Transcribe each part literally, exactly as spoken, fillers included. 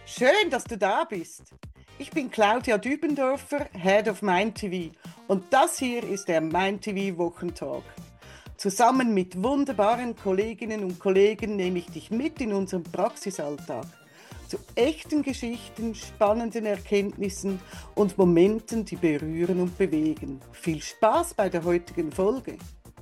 Schön, dass du da bist. Ich bin Claudia Dübendorfer, Head of MindTV und das hier ist der MindTV Wochentalk. Zusammen mit wunderbaren Kolleginnen und Kollegen nehme ich dich mit in unseren Praxisalltag. Zu echten Geschichten, spannenden Erkenntnissen und Momenten, die berühren und bewegen. Viel Spaß bei der heutigen Folge.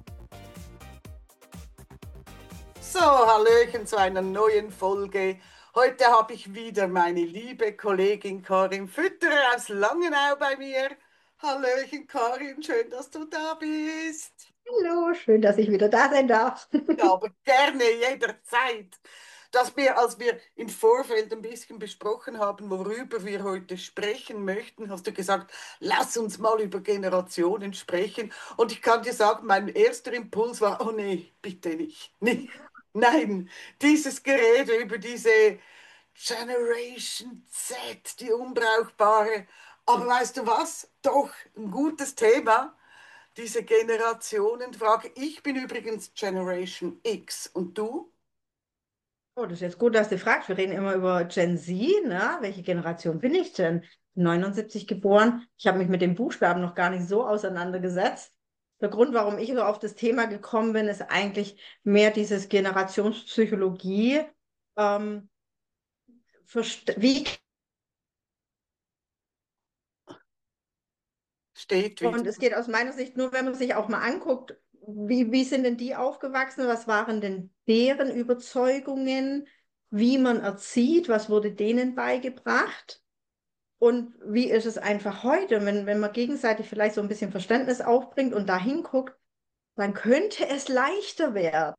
So, Hallöchen zu einer neuen Folge. Heute habe ich wieder meine liebe Kollegin Karin Fütterer aus Langenau bei mir. Hallöchen, Karin, schön, dass du da bist. Hallo, schön, dass ich wieder da sein darf. Ja, aber gerne, jederzeit. Dass wir, als wir im Vorfeld ein bisschen besprochen haben, worüber wir heute sprechen möchten, hast du gesagt, lass uns mal über Generationen sprechen. Und ich kann dir sagen, mein erster Impuls war, oh nee, bitte nicht. Nee, nein, dieses Gerede über diese Generation Z, die unbrauchbare. Aber weißt du was? Doch, ein gutes Thema, diese Generationenfrage. Ich bin übrigens Generation X und du? Oh, das ist jetzt gut, dass du fragst. Wir reden immer über Gen Z, ne? Welche Generation bin ich denn? neunundsiebzig geboren. Ich habe mich mit den Buchstaben noch gar nicht so auseinandergesetzt. Der Grund, warum ich so auf das Thema gekommen bin, ist eigentlich mehr dieses Generationspsychologie. Ähm, verst- wie Steht wieder. Und es geht aus meiner Sicht nur, wenn man sich auch mal anguckt, wie, wie sind denn die aufgewachsen, was waren denn deren Überzeugungen, wie man erzieht, was wurde denen beigebracht und wie ist es einfach heute, wenn, wenn man gegenseitig vielleicht so ein bisschen Verständnis aufbringt und da hinguckt, dann könnte es leichter werden.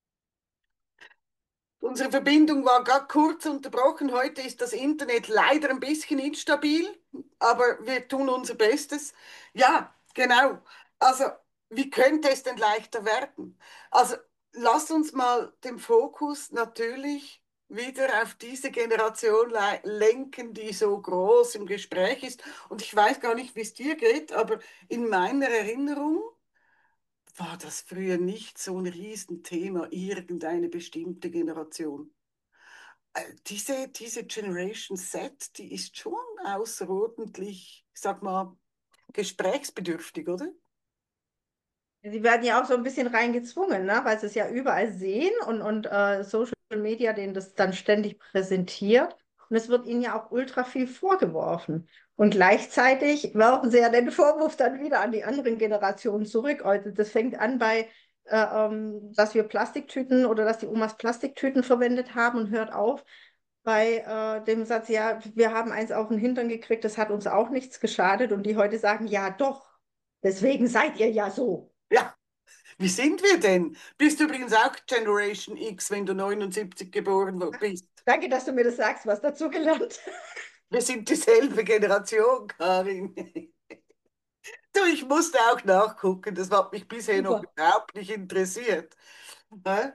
Unsere Verbindung war gerade kurz unterbrochen. Heute ist das Internet leider ein bisschen instabil, aber wir tun unser Bestes. Ja, genau. Also, wie könnte es denn leichter werden? Also, lass uns mal den Fokus natürlich wieder auf diese Generation lei- lenken, die so groß im Gespräch ist. Und ich weiß gar nicht, wie es dir geht, aber in meiner Erinnerung war das früher nicht so ein Riesenthema, irgendeine bestimmte Generation. Äh, Diese, diese Generation Z, die ist schon außerordentlich, ich sag mal, gesprächsbedürftig, oder? Sie werden ja auch so ein bisschen reingezwungen, ne? Weil sie es ja überall sehen und, und äh, Social Media denen das dann ständig präsentiert. Und es wird ihnen ja auch ultra viel vorgeworfen. Und gleichzeitig werfen sie ja den Vorwurf dann wieder an die anderen Generationen zurück. Also das fängt an bei, äh, ähm, dass wir Plastiktüten oder dass die Omas Plastiktüten verwendet haben und hört auf bei äh, dem Satz, ja, wir haben eins auf den Hintern gekriegt, das hat uns auch nichts geschadet. Und die heute sagen, ja doch, deswegen seid ihr ja so. Ja, wie sind wir denn? Bist du übrigens auch Generation X, wenn du neunundsiebzig geboren wo- bist? Danke, dass du mir das sagst, was dazu gelernt. Wir sind dieselbe Generation, Karin. Du, ich musste auch nachgucken, das hat mich bisher noch Super. überhaupt nicht interessiert. Hä?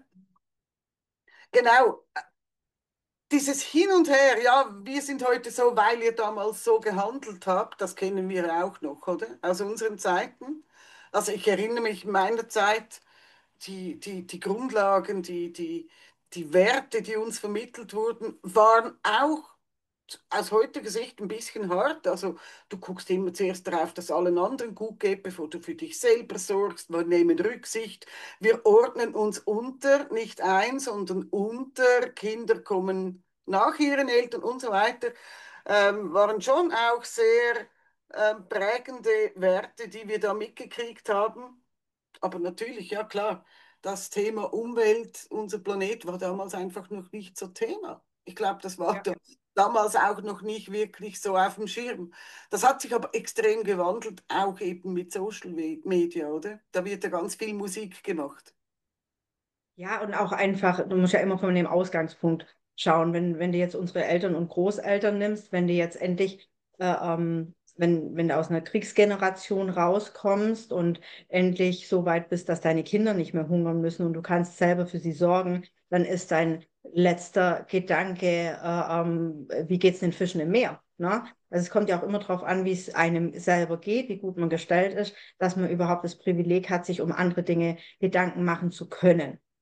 Genau, dieses Hin und Her, ja, wir sind heute so, weil ihr damals so gehandelt habt, das kennen wir auch noch, oder? Aus unseren Zeiten. Also ich erinnere mich in meiner Zeit, die, die, die Grundlagen, die, die, die Werte, die uns vermittelt wurden, waren auch aus heutiger Sicht ein bisschen hart. Also du guckst immer zuerst darauf, dass allen anderen gut geht, bevor du für dich selber sorgst. Wir nehmen Rücksicht. Wir ordnen uns unter, nicht ein, sondern unter. Kinder kommen nach ihren Eltern und so weiter. Ähm, waren schon auch sehr ähm, prägende Werte, die wir da mitgekriegt haben. Aber natürlich, ja klar, das Thema Umwelt, unser Planet war damals einfach noch nicht so Thema. Ich glaube, das war Ja. da, damals auch noch nicht wirklich so auf dem Schirm. Das hat sich aber extrem gewandelt, auch eben mit Social Me- Media, oder? Da wird ja ganz viel Musik gemacht. Ja, und auch einfach, du musst ja immer von dem Ausgangspunkt schauen. Wenn, wenn du jetzt unsere Eltern und Großeltern nimmst, wenn du jetzt endlich, äh, ähm, wenn, wenn du aus einer Kriegsgeneration rauskommst und endlich so weit bist, dass deine Kinder nicht mehr hungern müssen und du kannst selber für sie sorgen, dann ist dein letzter Gedanke, äh, ähm, wie geht's den Fischen im Meer? Ne? Also es kommt ja auch immer darauf an, wie es einem selber geht, wie gut man gestellt ist, dass man überhaupt das Privileg hat, sich um andere Dinge Gedanken machen zu können.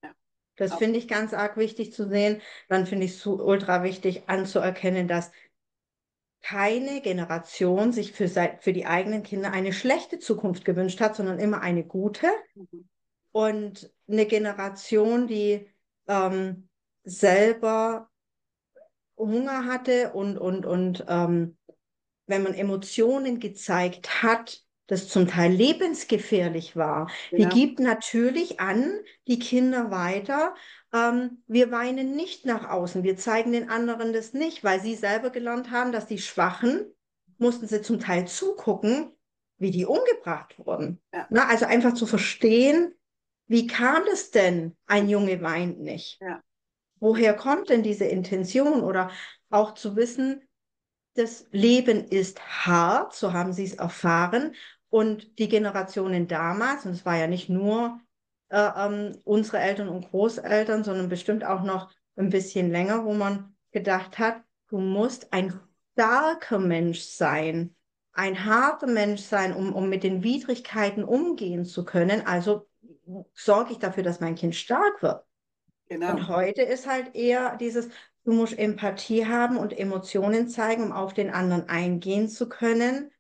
Das Ab- finde ich ganz arg wichtig zu sehen. Dann finde ich es so ultra wichtig anzuerkennen, dass keine Generation sich für, sei- für die eigenen Kinder eine schlechte Zukunft gewünscht hat, sondern immer eine gute. Mhm. Und eine Generation, die ähm, selber Hunger hatte und, und, und ähm, wenn man Emotionen gezeigt hat, das zum Teil lebensgefährlich war, die Genau, gibt natürlich an die Kinder weiter, ähm, wir weinen nicht nach außen, wir zeigen den anderen das nicht, weil sie selber gelernt haben, dass die Schwachen, mussten sie zum Teil zugucken, wie die umgebracht wurden. ja, Na, also einfach zu verstehen, wie kam es denn, ein Junge weint nicht? ja, Woher kommt denn diese Intention? Oder auch zu wissen, das Leben ist hart, so haben sie es erfahren. Und die Generationen damals, und es war ja nicht nur äh, ähm, unsere Eltern und Großeltern, sondern bestimmt auch noch ein bisschen länger, wo man gedacht hat, du musst ein starker Mensch sein, ein harter Mensch sein, um, um mit den Widrigkeiten umgehen zu können. Also sorge ich dafür, dass mein Kind stark wird. Und genau, heute ist halt eher dieses, du musst Empathie haben und Emotionen zeigen, um auf den anderen eingehen zu können.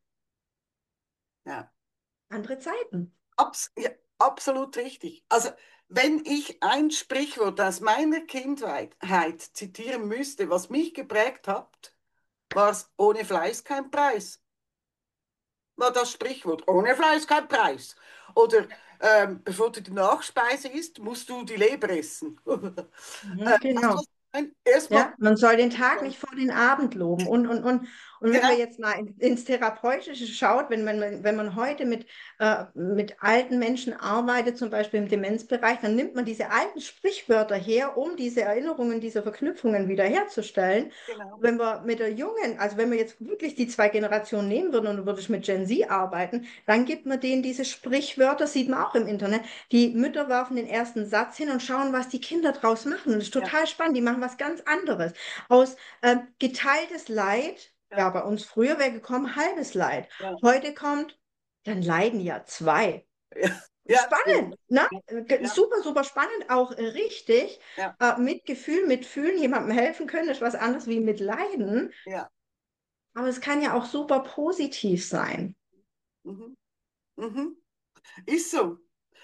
ja. Andere Zeiten. Abs ja, absolut richtig. Also, wenn ich ein Sprichwort aus meiner Kindheit zitieren müsste, was mich geprägt hat, war es ohne Fleiß kein Preis. War das Sprichwort. Ohne Fleiß kein Preis. Oder ähm, bevor du die Nachspeise isst, musst du die Leber essen. äh, Mhm, weißt du, genau. was ich meine? Erstmal, Ja, man soll den Tag nicht vor den Abend loben. Und, und, und, und wenn wir genau, jetzt mal in, ins Therapeutische schaut, wenn man, wenn man heute mit, äh, mit alten Menschen arbeitet, zum Beispiel im Demenzbereich, dann nimmt man diese alten Sprichwörter her, um diese Erinnerungen, diese Verknüpfungen wiederherzustellen. genau, Wenn wir mit der jungen, also wenn wir jetzt wirklich die zwei Generationen nehmen würden und du würdest mit Gen Z arbeiten, dann gibt man denen diese Sprichwörter, sieht man auch im Internet. Die Mütter werfen den ersten Satz hin und schauen, was die Kinder draus machen. Und das ist ja, total spannend. Die machen was ganz anderes. Aus ähm, geteiltes Leid, ja, ja, bei uns früher wäre gekommen halbes Leid. ja, Heute kommt, dann leiden ja zwei. ja, ja, Spannend, genau, ne? ja, Äh, ja, Super, super spannend, auch äh, richtig. ja, Äh, mit Gefühl, mit Fühlen, jemandem helfen können, ist was anderes wie mit Leiden. ja, Aber es kann ja auch super positiv sein. mhm, mhm. Ist so.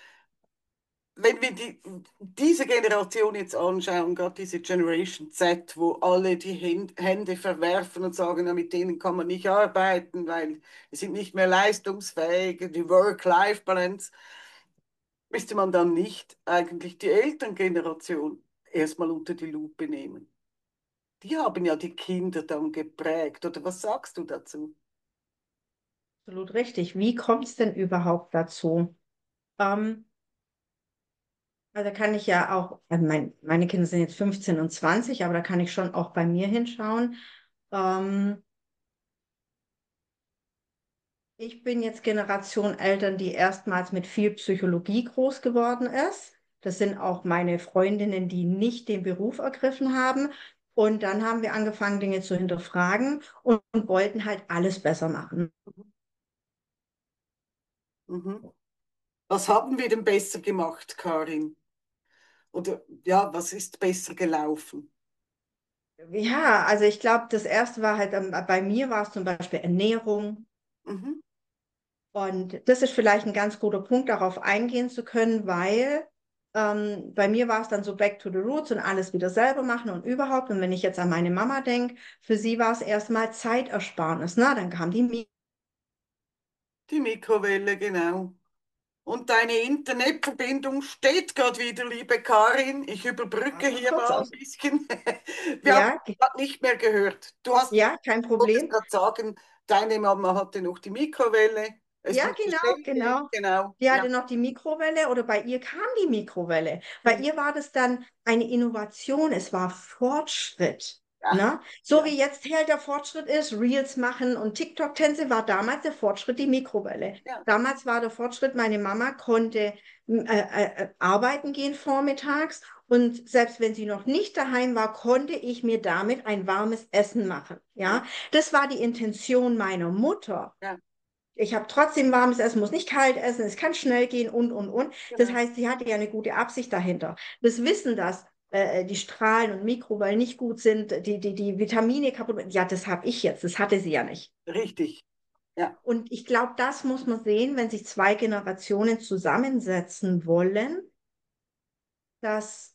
Wenn wir die, diese Generation jetzt anschauen, gerade diese Generation Z, wo alle die Hän- Hände verwerfen und sagen, na, mit denen kann man nicht arbeiten, weil wir sind nicht mehr leistungsfähig, die Work-Life-Balance, müsste man dann nicht eigentlich die Elterngeneration erstmal unter die Lupe nehmen? Die haben ja die Kinder dann geprägt, oder was sagst du dazu? Absolut richtig. Wie kommt es denn überhaupt dazu? Ähm, also kann ich ja auch, also mein, meine Kinder sind jetzt fünfzehn und zwanzig, aber da kann ich schon auch bei mir hinschauen. Ähm, Ich bin jetzt Generation Eltern, die erstmals mit viel Psychologie groß geworden ist. Das sind auch meine Freundinnen, die nicht den Beruf ergriffen haben. Und dann haben wir angefangen, Dinge zu hinterfragen und, und wollten halt alles besser machen. Mhm. Was haben wir denn besser gemacht, Karin? Oder ja, was ist besser gelaufen? Ja, also ich glaube, das erste war halt, ähm, bei mir war es zum Beispiel Ernährung. Mhm. Und das ist vielleicht ein ganz guter Punkt, darauf eingehen zu können, weil ähm, bei mir war es dann so back to the roots und alles wieder selber machen und überhaupt. Und wenn ich jetzt an meine Mama denke, für sie war es erstmal Zeitersparnis. Na, dann kam die Miete. Die Mikrowelle, genau. Und deine Internetverbindung steht gerade wieder, liebe Karin. Ich überbrücke Mal hier kurz mal ein aus. bisschen. Wir haben Ja, ge- gerade nicht mehr gehört. Du hast, ja, kein wolltest Problem. gerade sagen, deine Mama hatte noch die Mikrowelle. Es Ja, musste genau, schnell gehen. genau. Genau. Die Ja. hatte noch die Mikrowelle oder bei ihr kam die Mikrowelle. Bei Mhm. ihr war das dann eine Innovation, es war Fortschritt. Ja. Ne? So Ja. wie jetzt halt der Fortschritt ist, Reels machen und TikTok-Tänze, war damals der Fortschritt die Mikrowelle. Ja. Damals war der Fortschritt, meine Mama konnte äh, äh, äh, arbeiten gehen vormittags und selbst wenn sie noch nicht daheim war, konnte ich mir damit ein warmes Essen machen. Ja. Ja, das war die Intention meiner Mutter. Ja. ich habe trotzdem warmes Essen, muss nicht kalt essen, es kann schnell gehen und, und, und. Das Genau. heißt, sie hatte ja eine gute Absicht dahinter. Das Wissen, dass äh, die Strahlen und Mikrowellen nicht gut sind, die, die, die Vitamine kaputt, ja, das habe ich jetzt, das hatte sie ja nicht. Richtig. Ja. Und ich glaube, das muss man sehen, wenn sich zwei Generationen zusammensetzen wollen, dass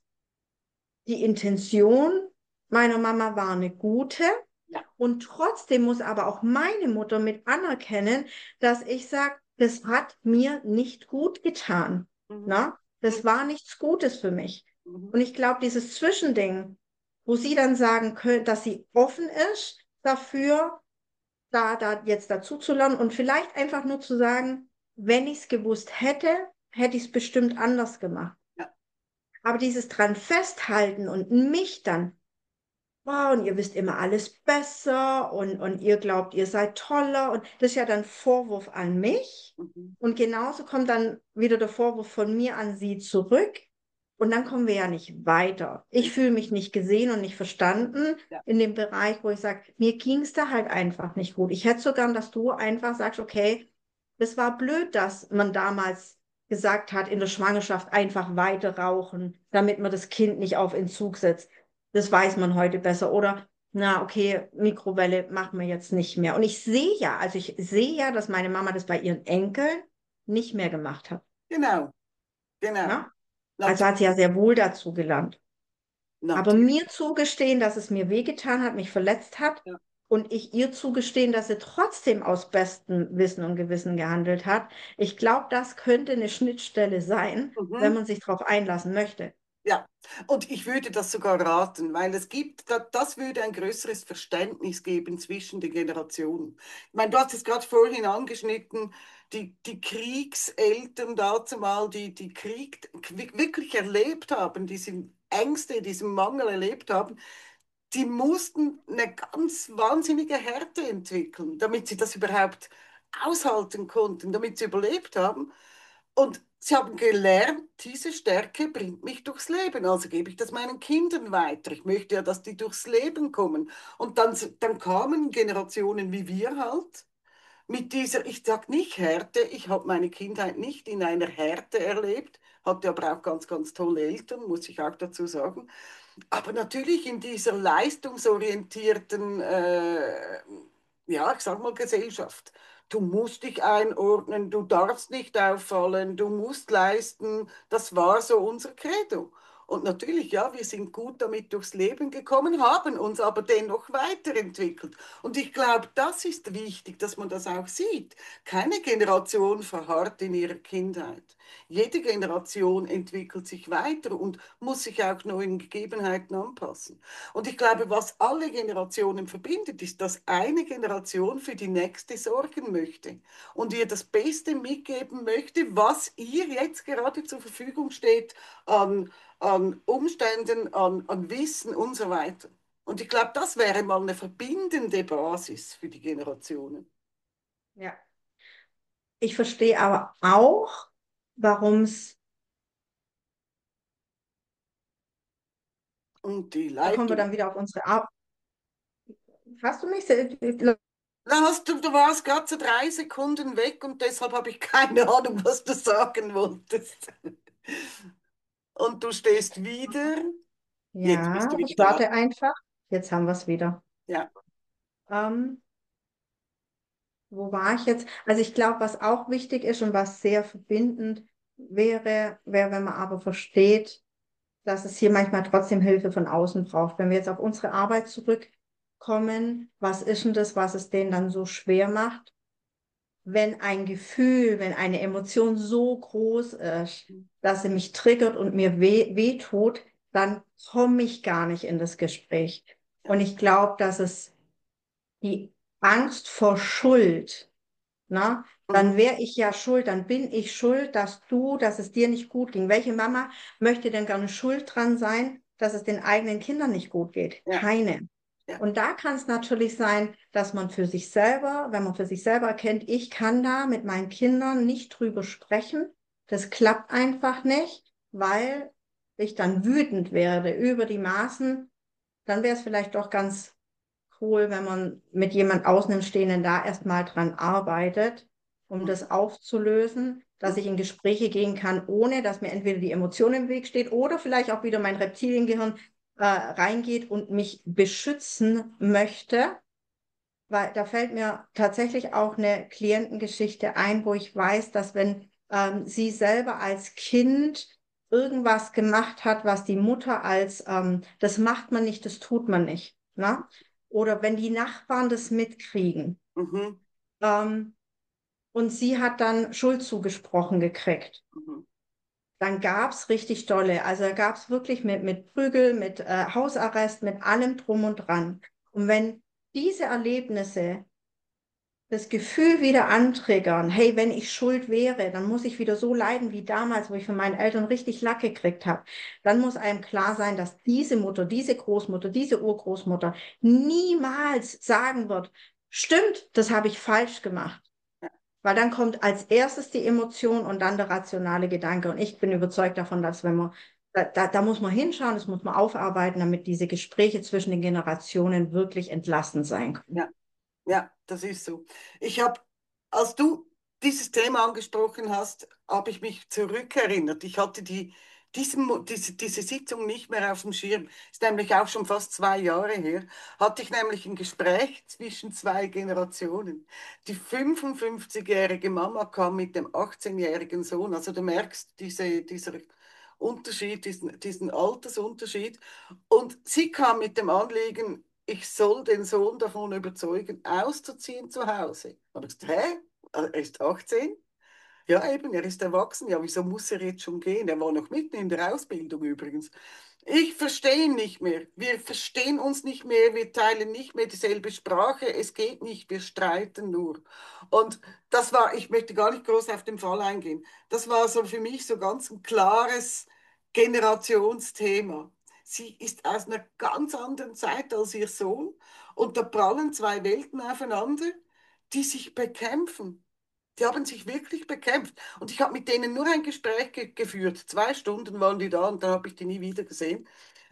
die Intention meiner Mama war eine gute. Ja. Und trotzdem muss aber auch meine Mutter mit anerkennen, dass ich sage, das hat mir nicht gut getan. Mhm. Na? Das war nichts Gutes für mich. Mhm. Und ich glaube, dieses Zwischending, wo sie dann sagen können, dass sie offen ist dafür, da, da jetzt dazu zu lernen und vielleicht einfach nur zu sagen, wenn ich es gewusst hätte, hätte ich es bestimmt anders gemacht. Ja. Aber dieses dran festhalten und mich dann, oh, und ihr wisst immer alles besser und, und ihr glaubt, ihr seid toller. Und das ist ja dann Vorwurf an mich. Mhm. Und genauso kommt dann wieder der Vorwurf von mir an sie zurück. Und dann kommen wir ja nicht weiter. Ich fühle mich nicht gesehen und nicht verstanden Ja. in dem Bereich, wo ich sage, mir ging es da halt einfach nicht gut. Ich hätte so gern, dass du einfach sagst, okay, das war blöd, dass man damals gesagt hat, in der Schwangerschaft einfach weiter rauchen, damit man das Kind nicht auf Entzug setzt. Das weiß man heute besser. Oder, na, okay, Mikrowelle machen wir jetzt nicht mehr. Und ich sehe ja, also ich sehe ja, dass meine Mama das bei ihren Enkeln nicht mehr gemacht hat. Genau. Genau. Ne? Also hat sie ja Natürlich. sehr wohl dazu gelernt. Aber Natürlich. mir zugestehen, dass es mir wehgetan hat, mich verletzt hat Ja. und ich ihr zugestehen, dass sie trotzdem aus bestem Wissen und Gewissen gehandelt hat, ich glaube, das könnte eine Schnittstelle sein, wenn Mhm. man sich darauf einlassen möchte. Ja, und ich würde das sogar raten, weil es gibt, da- das würde ein größeres Verständnis geben zwischen den Generationen. Ich meine, du hast es gerade vorhin angeschnitten, die, die Kriegseltern dazu mal, die, die Krieg wirklich erlebt haben, diese Ängste, diesen Mangel erlebt haben, die mussten eine ganz wahnsinnige Härte entwickeln, damit sie das überhaupt aushalten konnten, damit sie überlebt haben. Und sie haben gelernt, diese Stärke bringt mich durchs Leben, also gebe ich das meinen Kindern weiter. Ich möchte ja, dass die durchs Leben kommen. Und dann, dann kamen Generationen wie wir halt mit dieser, ich sag nicht Härte, ich habe meine Kindheit nicht in einer Härte erlebt, hatte aber auch ganz, ganz tolle Eltern, muss ich auch dazu sagen. Aber natürlich in dieser leistungsorientierten, äh, ja, ich sag mal Gesellschaft. Du musst dich einordnen, du darfst nicht auffallen, du musst leisten. Das war so unser Credo. Und natürlich, ja, wir sind gut damit durchs Leben gekommen, haben uns aber dennoch weiterentwickelt. Und ich glaube, das ist wichtig, dass man das auch sieht. Keine Generation verharrt in ihrer Kindheit. Jede Generation entwickelt sich weiter und muss sich auch neuen Gegebenheiten anpassen. Und ich glaube, was alle Generationen verbindet, ist, dass eine Generation für die nächste sorgen möchte und ihr das Beste mitgeben möchte, was ihr jetzt gerade zur Verfügung steht an, an Umständen, an, an Wissen und so weiter. Und ich glaube, das wäre mal eine verbindende Basis für die Generationen. Ja. Ich verstehe aber auch, warum es, Und die da kommen wir Leitung. dann wieder auf unsere Arbeit. Hast du mich? Na, hast du, du warst gerade so drei Sekunden weg und deshalb habe ich keine Ahnung, was du sagen wolltest. Und du stehst wieder. Jetzt bist Ja, du wieder ich da. warte einfach. Jetzt haben wir es wieder. Ja. Ähm, Wo war ich jetzt? Also ich glaube, was auch wichtig ist und was sehr verbindend wäre, wäre, wenn man aber versteht, dass es hier manchmal trotzdem Hilfe von außen braucht. Wenn wir jetzt auf unsere Arbeit zurückkommen, was ist denn das, was es denen dann so schwer macht? Wenn ein Gefühl, wenn eine Emotion so groß ist, dass sie mich triggert und mir weh, weh tut, dann komme ich gar nicht in das Gespräch. Ja. Und ich glaube, dass es die Angst vor Schuld, na, dann Mhm. wäre ich ja schuld, dann bin ich schuld, dass du, dass es dir nicht gut ging. Welche Mama möchte denn gerne schuld dran sein, dass es den eigenen Kindern nicht gut geht? Ja. Keine. Ja. Und da kann es natürlich sein, dass man für sich selber, wenn man für sich selber erkennt, ich kann da mit meinen Kindern nicht drüber sprechen, das klappt einfach nicht, weil ich dann wütend werde über die Maßen, dann wäre es vielleicht doch ganz cool, wenn man mit jemand Außenstehenden da erstmal dran arbeitet, um Mhm. das aufzulösen, dass ich in Gespräche gehen kann, ohne dass mir entweder die Emotion im Weg steht oder vielleicht auch wieder mein Reptiliengehirn äh, reingeht und mich beschützen möchte. Weil da fällt mir tatsächlich auch eine Klientengeschichte ein, wo ich weiß, dass wenn ähm, sie selber als Kind irgendwas gemacht hat, was die Mutter als, ähm, das macht man nicht, das tut man nicht, ne? Oder wenn die Nachbarn das mitkriegen, Mhm. ähm, und sie hat dann Schuld zugesprochen gekriegt, Mhm. dann gab es richtig dolle. Also da gab es wirklich mit, mit Prügel, mit äh, Hausarrest, mit allem drum und dran. Und wenn diese Erlebnisse das Gefühl wieder antriggern, hey, wenn ich schuld wäre, dann muss ich wieder so leiden wie damals, wo ich von meinen Eltern richtig Lack gekriegt habe. Dann muss einem klar sein, dass diese Mutter, diese Großmutter, diese Urgroßmutter niemals sagen wird, stimmt, das habe ich falsch gemacht. Weil dann kommt als erstes die Emotion und dann der rationale Gedanke. Und ich bin überzeugt davon, dass wenn man, da, da, da muss man hinschauen, das muss man aufarbeiten, damit diese Gespräche zwischen den Generationen wirklich entlastend sein können. Ja. Ja, das ist so. Ich habe, als du dieses Thema angesprochen hast, habe ich mich zurückerinnert. Ich hatte die, diese, Mo- diese, diese Sitzung nicht mehr auf dem Schirm. Ist nämlich auch schon fast zwei Jahre her. Hatte ich nämlich ein Gespräch zwischen zwei Generationen. Die fünfundfünfzigjährige Mama kam mit dem achtzehnjährigen Sohn. Also du merkst diese, dieser Unterschied, diesen, diesen Altersunterschied. Und sie kam mit dem Anliegen, ich soll den Sohn davon überzeugen, auszuziehen zu Hause. Habe ich gesagt, hä? Er ist achtzehn? Ja, eben, er ist erwachsen. Ja, wieso muss er jetzt schon gehen? Er war noch mitten in der Ausbildung übrigens. Ich verstehe ihn nicht mehr. Wir verstehen uns nicht mehr. Wir teilen nicht mehr dieselbe Sprache. Es geht nicht. Wir streiten nur. Und das war, ich möchte gar nicht groß auf den Fall eingehen. Das war so für mich so ganz ein klares Generationsthema. Sie ist aus einer ganz anderen Zeit als ihr Sohn und da prallen zwei Welten aufeinander, die sich bekämpfen. Die haben sich wirklich bekämpft. Und ich habe mit denen nur ein Gespräch ge geführt. Zwei Stunden waren die da und dann habe ich die nie wieder gesehen.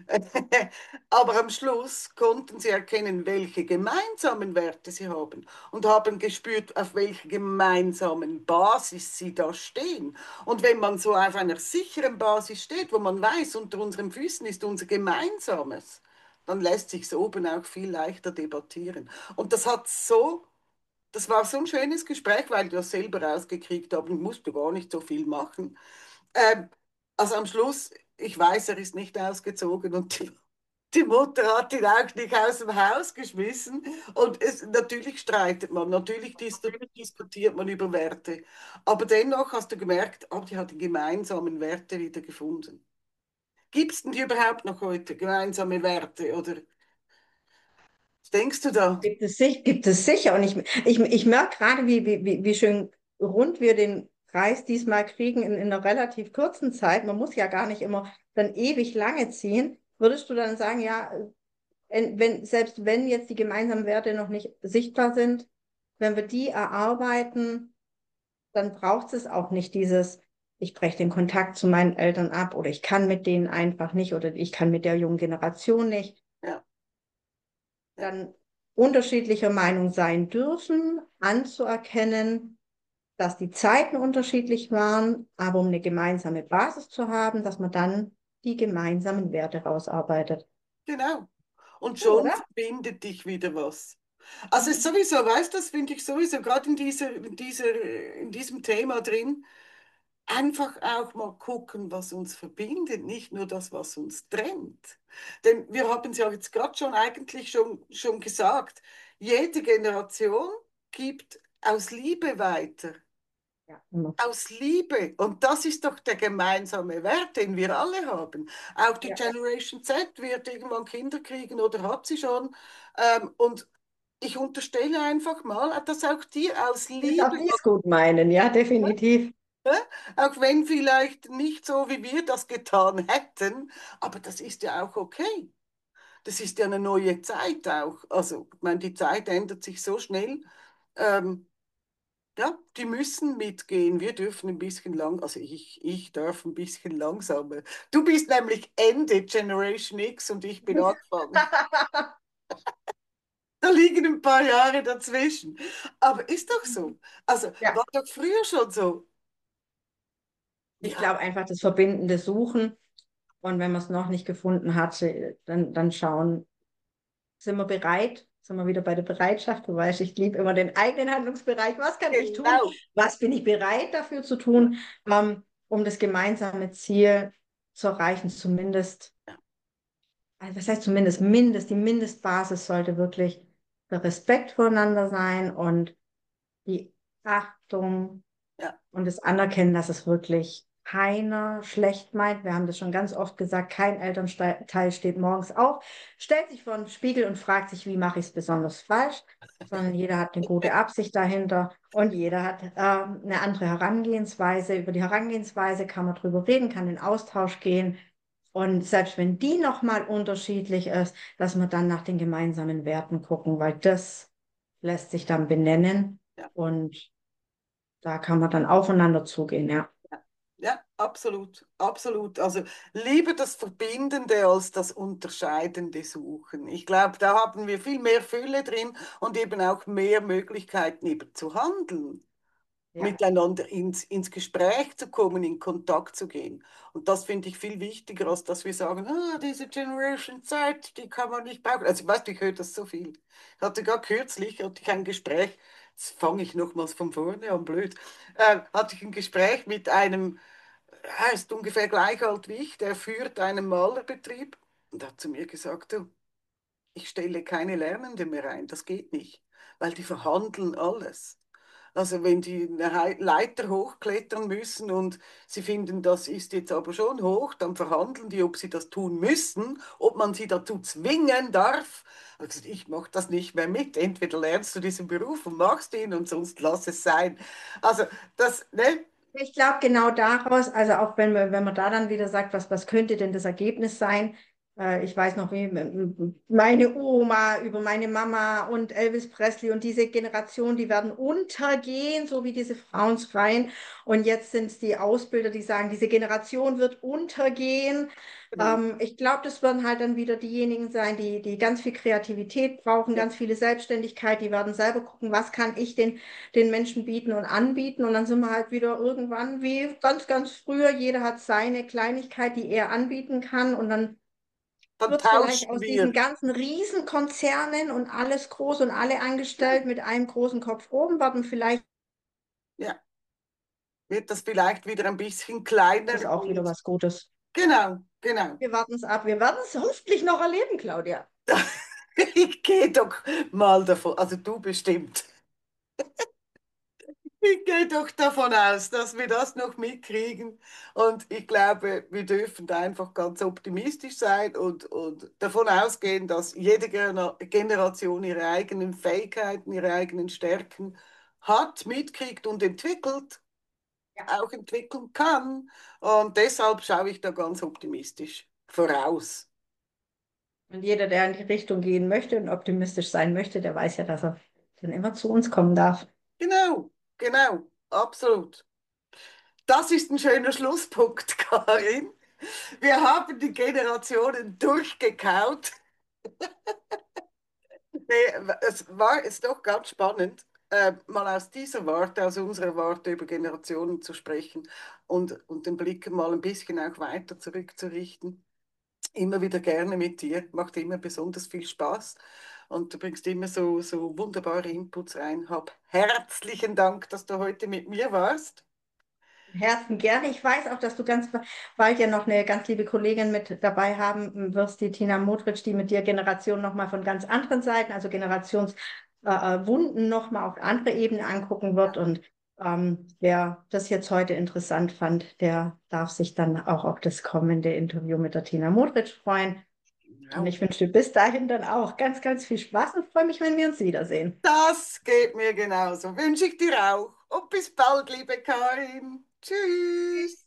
Aber am Schluss konnten sie erkennen, welche gemeinsamen Werte sie haben und haben gespürt, auf welcher gemeinsamen Basis sie da stehen. Und wenn man so auf einer sicheren Basis steht, wo man weiß, unter unseren Füßen ist unser Gemeinsames, dann lässt sich oben auch viel leichter debattieren. Und das hat so das war so ein schönes Gespräch, weil ich das selber rausgekriegt habe und musste gar nicht so viel machen. Ähm, also am Schluss, ich weiß, er ist nicht ausgezogen und die, die Mutter hat ihn auch nicht aus dem Haus geschmissen. Und es, natürlich streitet man, natürlich dis diskutiert man über Werte. Aber dennoch hast du gemerkt, oh, die hat die gemeinsamen Werte wieder gefunden. Gibt es denn die überhaupt noch heute, gemeinsame Werte? Oder was denkst du da? Gibt es, sich, gibt es sicher. Und ich, ich, ich merke gerade, wie, wie, wie wie schön rund wir den Preis diesmal kriegen in, in einer relativ kurzen Zeit. Man muss ja gar nicht immer dann ewig lange ziehen. Würdest du dann sagen, ja, wenn, wenn, selbst wenn jetzt die gemeinsamen Werte noch nicht sichtbar sind, wenn wir die erarbeiten, dann braucht es auch nicht dieses, ich breche den Kontakt zu meinen Eltern ab oder ich kann mit denen einfach nicht oder ich kann mit der jungen Generation nicht. Ja, ja. Dann unterschiedlicher Meinung sein dürfen, anzuerkennen, dass die Zeiten unterschiedlich waren, aber um eine gemeinsame Basis zu haben, dass man dann die gemeinsamen Werte rausarbeitet. Genau. Und Cool, schon oder? verbindet dich wieder was. Also es ist Mhm. sowieso, weißt du, das finde ich sowieso gerade in dieser, in dieser, in diesem Thema drin, einfach auch mal gucken, was uns verbindet, nicht nur das, was uns trennt. Denn wir haben es ja jetzt gerade schon eigentlich schon, schon gesagt, jede Generation gibt aus Liebe weiter. Ja, immer. Aus Liebe. Und das ist doch der gemeinsame Wert, den wir alle haben. Auch die Ja. Generation Z wird irgendwann Kinder kriegen oder hat sie schon. Ähm, und ich unterstelle einfach mal, dass auch die aus Ist auch Liebe, dies gut meinen, ja, definitiv. äh, auch wenn vielleicht nicht so, wie wir das getan hätten, aber das ist ja auch okay. Das ist ja eine neue Zeit auch. Also, ich meine, die Zeit ändert sich so schnell. Ähm, Ja, die müssen mitgehen. Wir dürfen ein bisschen lang, also ich, ich darf ein bisschen langsamer. Du bist nämlich Ende Generation X und ich bin Anfang. Da liegen ein paar Jahre dazwischen. Aber ist doch so. Also Ja, war doch früher schon so. ich Ja, glaube einfach das verbindende Suchen und wenn man es noch nicht gefunden hat, dann, dann schauen, sind wir bereit? Sind wir wieder bei der Bereitschaft? Du weißt, ich liebe immer den eigenen Handlungsbereich. Was kann ich tun? genau. Was bin ich bereit dafür zu Ja, tun, ähm, um das gemeinsame Ziel zu erreichen? Zumindest, also was heißt zumindest? Mindest, die Mindestbasis sollte wirklich der Respekt voneinander sein und die Achtung ja, und das Anerkennen, dass es wirklich keiner schlecht meint. Wir haben das schon ganz oft gesagt, kein Elternteil steht morgens auf, stellt sich vor den Spiegel und fragt sich, wie mache ich es besonders falsch, sondern jeder hat eine gute Absicht dahinter und jeder hat äh, eine andere Herangehensweise. Über die Herangehensweise kann man drüber reden, kann in Austausch gehen. Und selbst wenn die nochmal unterschiedlich ist, dass wir dann nach den gemeinsamen Werten gucken, weil das lässt sich dann benennen ja. und da kann man dann aufeinander zugehen, ja. Ja, ja, absolut, absolut. Also lieber das Verbindende als das Unterscheidende suchen. Ich glaube, da haben wir viel mehr Fülle drin und eben auch mehr Möglichkeiten eben zu handeln, Ja. miteinander ins, ins Gespräch zu kommen, in Kontakt zu gehen. Und das finde ich viel wichtiger, als dass wir sagen, ah, diese Generation Z, die kann man nicht brauchen. Also, ich weiß, ich höre das so viel. Ich hatte gerade kürzlich, hatte ich ein Gespräch, jetzt fange ich nochmals von vorne an, blöd, äh, hatte ich ein Gespräch mit einem, er ist ungefähr gleich alt wie ich, der führt einen Malerbetrieb und hat zu mir gesagt, du, ich stelle keine Lernenden mehr ein, das geht nicht, weil die verhandeln alles. Also wenn die eine Hei- Leiter hochklettern müssen und sie finden, das ist jetzt aber schon hoch, dann verhandeln die, ob sie das tun müssen, ob man sie dazu zwingen darf. Ich habe gesagt, ich mache das nicht mehr mit. Entweder lernst du diesen Beruf und machst ihn und sonst lass es sein. Also das, ne? Ich glaube genau daraus, also auch wenn man, wenn man da dann wieder sagt, was, was könnte denn das Ergebnis sein? Äh, ich weiß noch, wie meine Oma über meine Mama und Elvis Presley und diese Generation, die werden untergehen, so wie diese Frauenfreien. Und jetzt sind es die Ausbilder, die sagen, diese Generation wird untergehen. Genau. Ähm, ich glaube, das werden halt dann wieder diejenigen sein, die, die ganz viel Kreativität brauchen, Ja. ganz viele Selbstständigkeit, die werden selber gucken, was kann ich denn den Menschen bieten und anbieten. Und dann sind wir halt wieder irgendwann wie ganz, ganz früher. Jeder hat seine Kleinigkeit, die er anbieten kann. Und dann Dann wird es vielleicht tauschen aus diesen wir. ganzen Riesenkonzernen und alles groß und alle Ja, angestellt mit einem großen Kopf oben, werden vielleicht ja. Wird das vielleicht wieder ein bisschen ist kleiner auch wieder und was Gutes. genau, genau. Wir warten es ab. Wir werden es hoffentlich noch erleben, Claudia. Ich gehe doch mal davon, also du bestimmt. Ich gehe doch davon aus, dass wir das noch mitkriegen. Und ich glaube, wir dürfen da einfach ganz optimistisch sein und, und davon ausgehen, dass jede Gener- Generation ihre eigenen Fähigkeiten, ihre eigenen Stärken hat, mitkriegt und entwickelt, Ja. auch entwickeln kann. Und deshalb schaue ich da ganz optimistisch voraus. Und jeder, der in die Richtung gehen möchte und optimistisch sein möchte, der weiß ja, dass er dann immer zu uns kommen darf. Genau, genau, absolut. Das ist ein schöner Schlusspunkt, Karin. Wir haben die Generationen durchgekaut. Nee, es war ist doch ganz spannend, äh, mal aus dieser Warte, aus unserer Warte über Generationen zu sprechen und, und den Blick mal ein bisschen auch weiter zurückzurichten. Immer wieder gerne mit dir, macht immer besonders viel Spaß und du bringst immer so, so wunderbare Inputs rein. Hab herzlichen Dank, dass du heute mit mir warst. Herzen gerne. Ich weiß auch, dass du ganz bald ja noch eine ganz liebe Kollegin mit dabei haben wirst, die Tina Modric, die mit dir Generationen nochmal von ganz anderen Seiten, also Generationswunden äh, äh, Wunden nochmal auf andere Ebene angucken wird. Und ähm, wer das jetzt heute interessant fand, der darf sich dann auch auf das kommende Interview mit der Tina Modric freuen. Und Genau. ich wünsche dir bis dahin dann auch ganz, ganz viel Spaß und freue mich, wenn wir uns wiedersehen. Das geht mir genauso. Wünsche ich dir auch. Und bis bald, liebe Karin. Tschüss.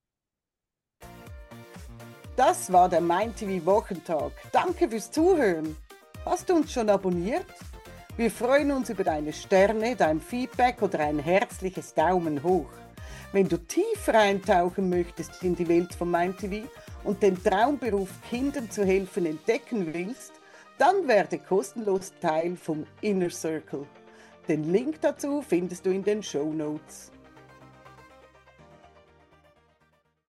Das war der MindTV Wochentag. Danke fürs Zuhören. Hast du uns schon abonniert? Wir freuen uns über deine Sterne, dein Feedback oder ein herzliches Daumen hoch. Wenn du tiefer eintauchen möchtest in die Welt von MindTV und den Traumberuf Kindern zu helfen entdecken willst, Dann werde kostenlos Teil vom Inner Circle. Den Link dazu findest du in den Show Notes.